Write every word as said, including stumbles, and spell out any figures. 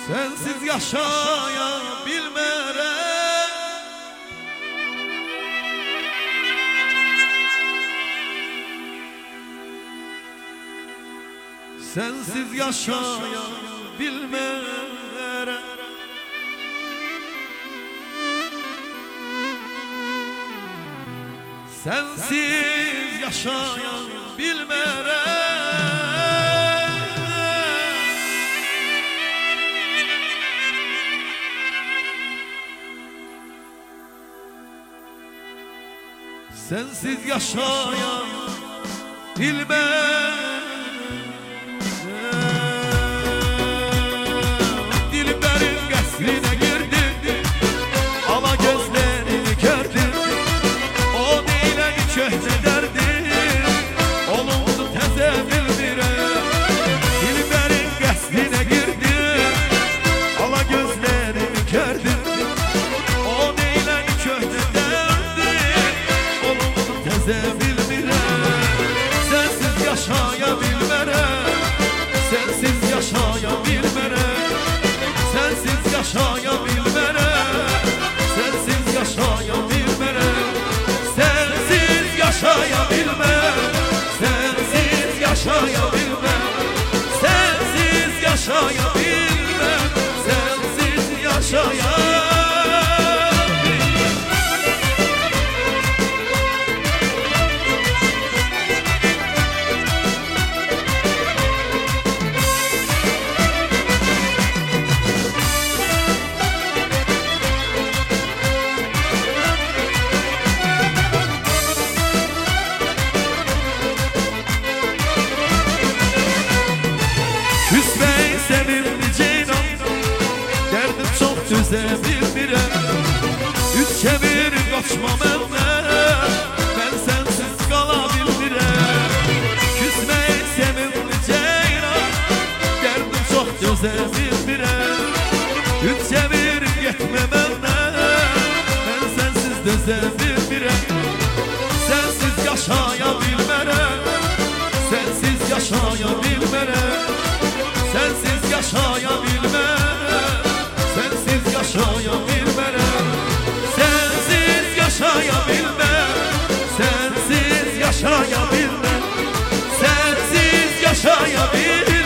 Sensiz yaşayabilmerem. Sensiz yaşayabilmerem. Sensiz yaşayabilmerem. Sensiz yaşayabilmerem. Dilimlerin qəsrinə girdi, ala gözlerini gördü. O deyilən köhnə dərdi, olumdu təzə bilmirəm. Dilimlerin qəsrinə girdi, ala gözlerini gördü. O deyilən köhnə dərdi, olumdu təzə bilmirəm. Sensiz yaşayabilmerəm. Sensiz yaşayabilmerəm. Sensiz yaşayabilmerəm. Sensiz yaşayabilmerəm. Sensiz yaşayabilmem. Sensiz yaşayabilmem. Sensiz yaşayabilmem. Sensiz yaşayabilmem. Küsmeyi sevimli ceylan, derdim çok düze bilmirəm. Üç çevir kaçma məndən, ben sensiz qala bilmirəm. Küsmeyi sevimli ceylan, derdim çok düze bilmirəm. Üç çevir getmə məndən, ben sensiz düze bilmirəm. Sensiz yaşayabilmərəm. Sensiz yaşayabilmərəm. Sensiz yaşayabilmem. Sensiz yaşayabilmem. Sensiz yaşayabilmem. Sensiz yaşayabilmem. Sensiz yaşayabilmem.